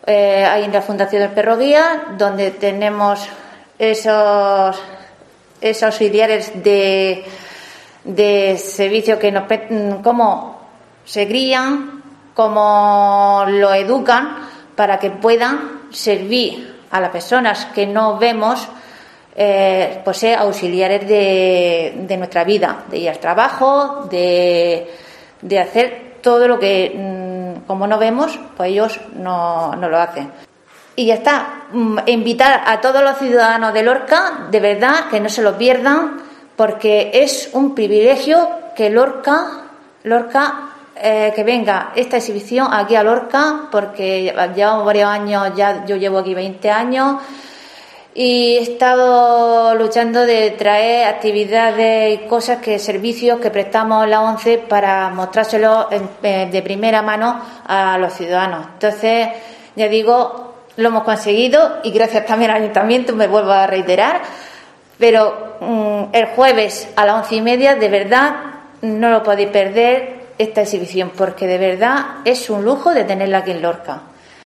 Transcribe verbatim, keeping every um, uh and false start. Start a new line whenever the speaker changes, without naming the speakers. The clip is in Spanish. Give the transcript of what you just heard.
eh, hay en la Fundación del Perro Guía, donde tenemos esos, esos auxiliares de, de servicio que nos cómo se crían, cómo lo educan para que puedan servir a las personas que no vemos, eh, pues ser auxiliares de, de nuestra vida, de ir al trabajo, de, de hacer todo lo que, como no vemos, pues ellos no, no lo hacen. Y ya está, invitar a todos los ciudadanos de Lorca, de verdad, que no se lo pierdan, porque es un privilegio que Lorca, Lorca eh, que venga esta exhibición aquí a Lorca, porque llevamos varios años, ya yo llevo aquí veinte años, y he estado luchando de traer actividades y cosas, que servicios que prestamos en la ONCE para mostrárselos de primera mano a los ciudadanos. Entonces, ya digo, lo hemos conseguido, y gracias también al Ayuntamiento, me vuelvo a reiterar, pero um, el jueves a las once y media, de verdad, no lo podéis perder esta exhibición, porque de verdad es un lujo de tenerla aquí en Lorca.